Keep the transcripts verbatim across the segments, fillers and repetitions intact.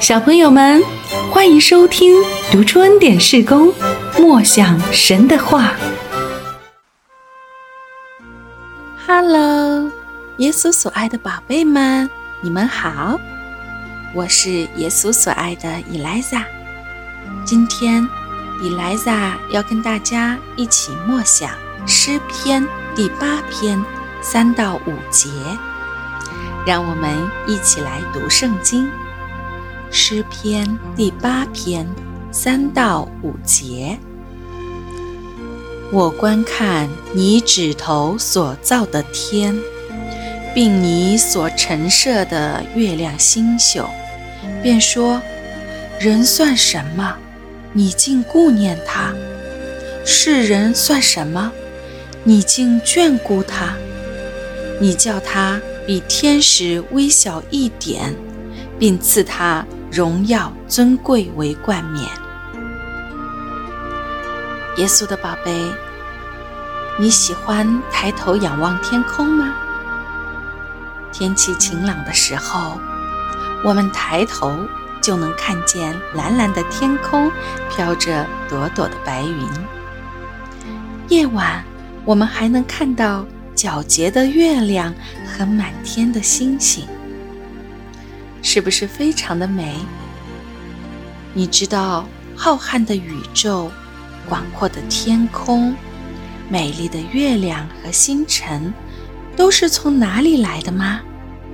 小朋友们，欢迎收听读出恩典事工，默想神的话。Hello， 耶稣所爱的宝贝们，你们好，我是耶稣所爱的以莱撒。今天以莱撒要跟大家一起默想诗篇第八篇三到五节，让我们一起来读圣经。诗篇第八篇三到五节，我观看你指头所造的天，并你所陈设的月亮星宿，便说：人算什么，你竟顾念他；世人算什么，你竟眷顾他。你叫他比天使微小一点，并赐他荣耀尊贵为冠冕。耶稣的宝贝，你喜欢抬头仰望天空吗？天气晴朗的时候，我们抬头就能看见蓝蓝的天空飘着朵朵的白云。夜晚，我们还能看到皎洁的月亮和满天的星星，是不是非常的美？你知道浩瀚的宇宙、广阔的天空、美丽的月亮和星辰都是从哪里来的吗？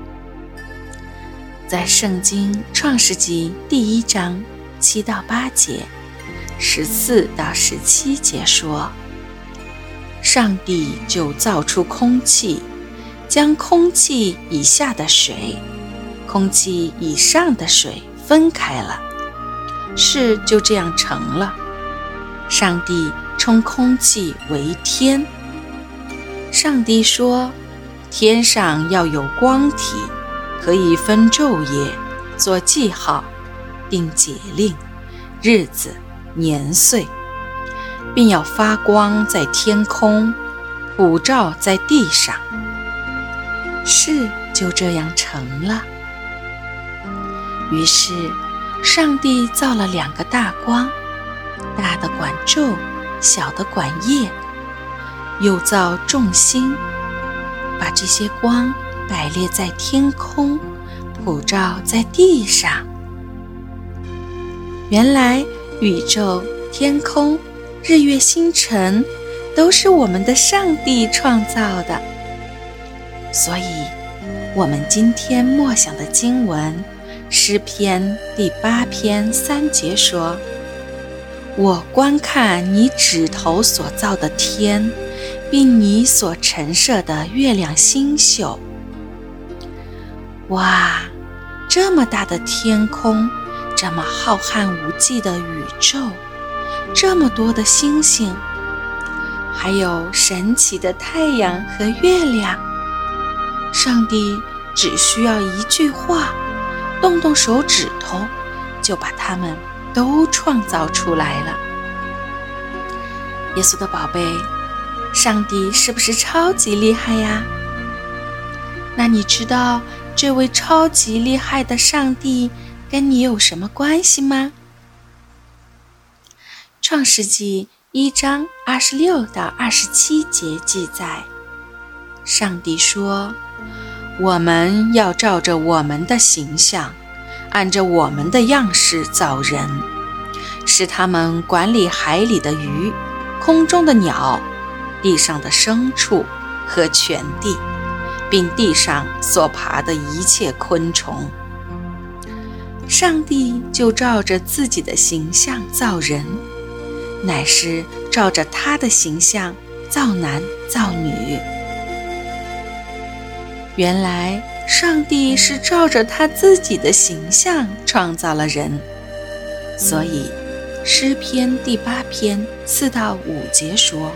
在圣经创世纪第一章七到八节、十四到十七节说，上帝就造出空气，将空气以下的水、空气以上的水分开了，事就这样成了。上帝称空气为天。上帝说，天上要有光体，可以分昼夜，做记号，定节令、日子、年岁，并要发光在天空，普照在地上。事就这样成了。于是上帝造了两个大光，大的管昼，小的管夜，又造众星，把这些光摆列在天空，普照在地上。原来宇宙、天空、日月星辰都是我们的上帝创造的。所以我们今天默想的经文诗篇第八篇三节说，我观看你指头所造的天，并你所陈设的月亮星宿。哇，这么大的天空，这么浩瀚无际的宇宙，这么多的星星，还有神奇的太阳和月亮，上帝只需要一句话，动动手指头，就把它们都创造出来了。耶稣的宝贝，上帝是不是超级厉害呀？那你知道这位超级厉害的上帝跟你有什么关系吗？创世纪一章二十六到二十七节记载，上帝说，我们要照着我们的形象，按着我们的样式造人，使他们管理海里的鱼、空中的鸟、地上的牲畜和全地，并地上所爬的一切昆虫。上帝就照着自己的形象造人，乃是照着他的形象造男造女。原来上帝是照着他自己的形象创造了人，所以诗篇第八篇四到五节说，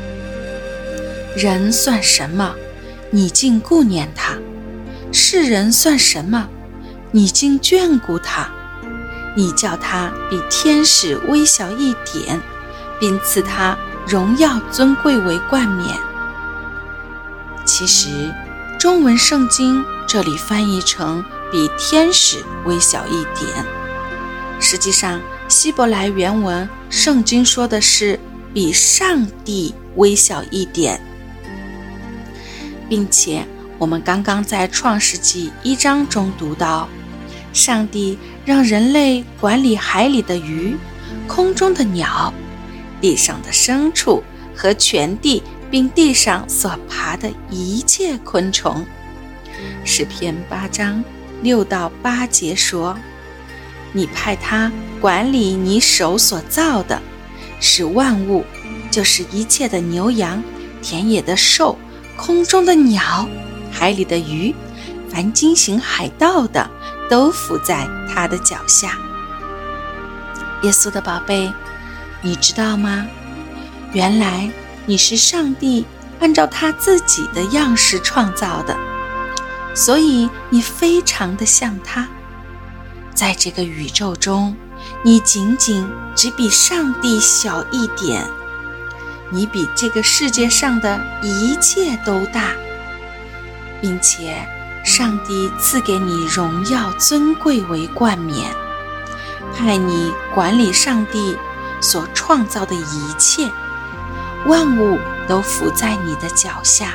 人算什么，你竟顾念他；世人算什么，你竟眷顾他。你叫他比天使微小一点，并赐他荣耀尊贵为冠冕。其实中文圣经这里翻译成比天使微小一点。实际上，希伯来原文圣经说的是比上帝微小一点，并且我们刚刚在创世纪一章中读到，上帝让人类管理海里的鱼、空中的鸟、地上的牲畜和全地并地上所爬的一切昆虫。诗篇八章六到八节说，你派他管理你手所造的，使万物，就是一切的牛羊、田野的兽、空中的鸟、海里的鱼，凡经行海道的，都伏在他的脚下。耶稣的宝贝，你知道吗？原来你是上帝按照他自己的样式创造的，所以你非常的像他。在这个宇宙中，你仅仅只比上帝小一点，你比这个世界上的一切都大，并且上帝赐给你荣耀尊贵为冠冕，派你管理上帝所创造的一切，万物都伏在你的脚下。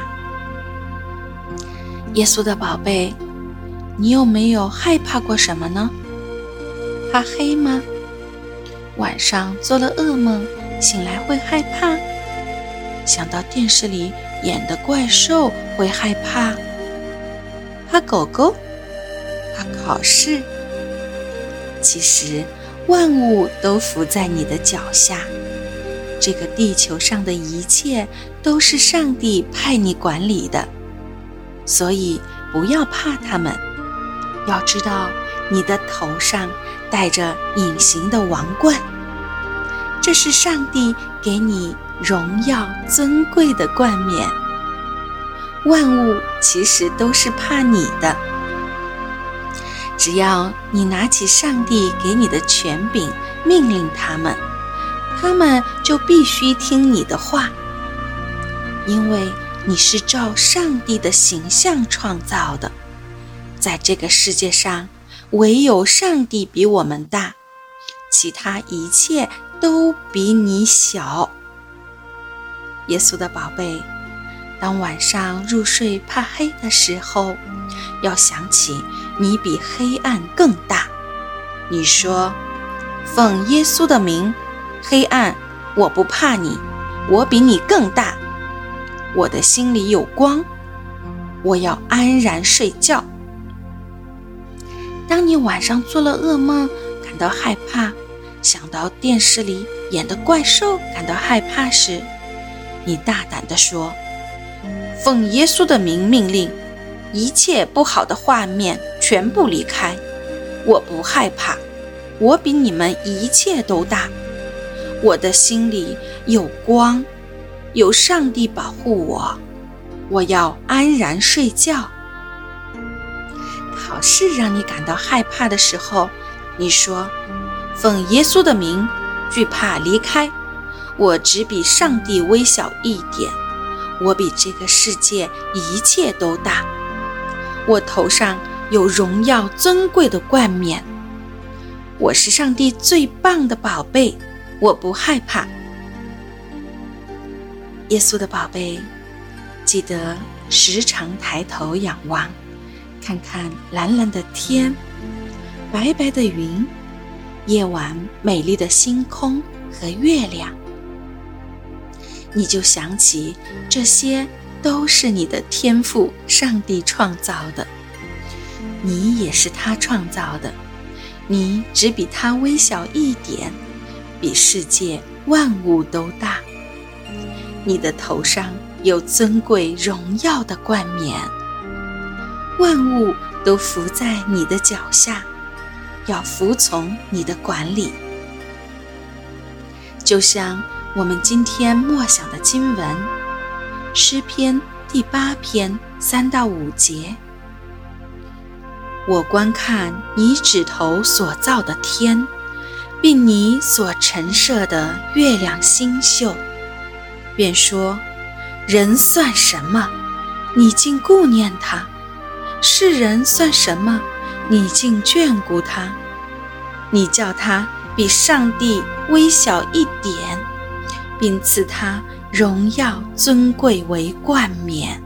耶稣的宝贝，你有没有害怕过什么呢？怕黑吗？晚上做了噩梦，醒来会害怕？想到电视里演的怪兽会害怕？怕狗狗？怕考试？其实万物都伏在你的脚下，这个地球上的一切都是上帝派你管理的，所以不要怕他们。要知道，你的头上戴着隐形的王冠，这是上帝给你荣耀尊贵的冠冕。万物其实都是怕你的，只要你拿起上帝给你的权柄，命令他们，他们就必须听你的话，因为你是照上帝的形象创造的。在这个世界上，唯有上帝比我们大，其他一切都比你小。耶稣的宝贝，当晚上入睡怕黑的时候，要想起你比黑暗更大。你说，奉耶稣的名，黑暗，我不怕你，我比你更大，我的心里有光，我要安然睡觉。当你晚上做了噩梦，感到害怕，想到电视里演的怪兽感到害怕时，你大胆地说，奉耶稣的名命令，一切不好的画面全部离开，我不害怕，我比你们一切都大，我的心里有光，有上帝保护我，我要安然睡觉。考试让你感到害怕的时候，你说，奉耶稣的名，惧怕离开，我只比上帝微小一点，我比这个世界一切都大，我头上有荣耀尊贵的冠冕，我是上帝最棒的宝贝，我不害怕。耶稣的宝贝，记得时常抬头仰望，看看蓝蓝的天，白白的云，夜晚美丽的星空和月亮，你就想起这些都是你的天父上帝创造的，你也是他创造的，你只比他微小一点，比世界万物都大。你的头上有尊贵荣耀的冠冕，万物都伏在你的脚下，要服从你的管理。就像我们今天默想的经文，诗篇第八篇三到五节，我观看你指头所造的天，并你所陈设的月亮星宿，便说，人算什么，你竟顾念他？世人算什么， 你竟眷顾他，你叫他比上帝微小一点，并赐他荣耀尊贵为冠冕。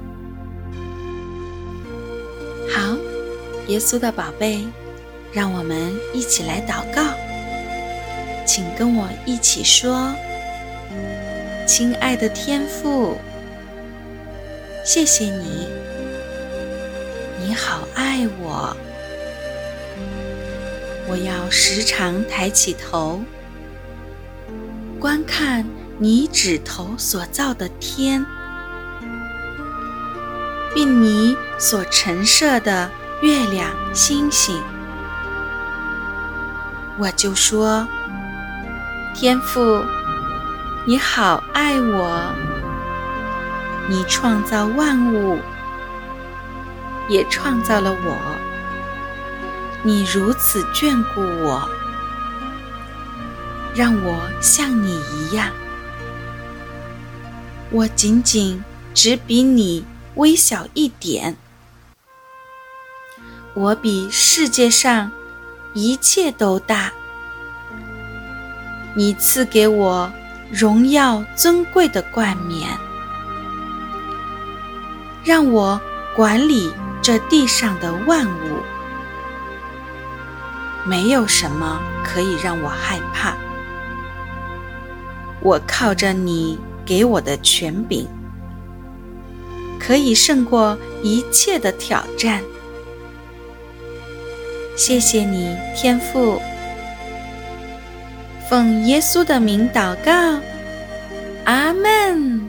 好，耶稣的宝贝，让我们一起来祷告。请跟我一起说：亲爱的天父，谢谢你，你好爱我。我要时常抬起头，观看你指头所造的天，并你所陈设的月亮星星。我就说，天父，你好爱我，你创造万物，也创造了我，你如此眷顾我，让我像你一样。我仅仅只比你微小一点，我比世界上一切都大。你赐给我荣耀尊贵的冠冕，让我管理这地上的万物。没有什么可以让我害怕，我靠着你给我的权柄，可以胜过一切的挑战。谢谢你，天父，奉耶稣的名祷告，阿们。